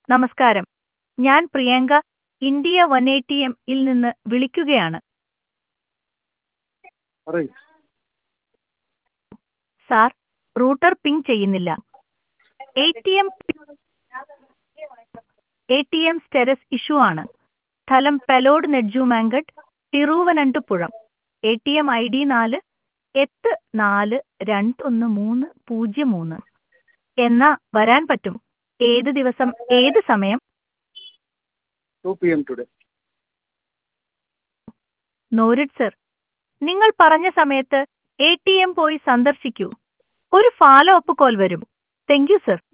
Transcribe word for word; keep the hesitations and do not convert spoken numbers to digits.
നമസ്കാരം. ഞാൻ Priyanka, India one eighty M ഇൽ നിന്ന് വിളിക്കുകയാണ്. പറയൂ. സാർ, റൂട്ടർ പിങ് ചെയ്യുന്നില്ല. A T M A T M status issue ആണ്. സ്ഥലം പെലോഡ് Nedumangad, Thiruvananthapuram. A T M I D നാല് എട്ട് നാല് രണ്ട് ഒന്ന് മൂന്ന് പൂജ്യം മൂന്ന്. എന്നാ വരാൻ പറ്റും? ഏത് ദിവസം, ഏത് സമയം? Two P M today. Noted sir. നിങ്ങൾ പറഞ്ഞ സമയത്ത് എ ടി എം പോയി സന്ദർശിക്കൂ. ഒരു ഫോളോ അപ്പ് കോൾ വരും. Thank you sir.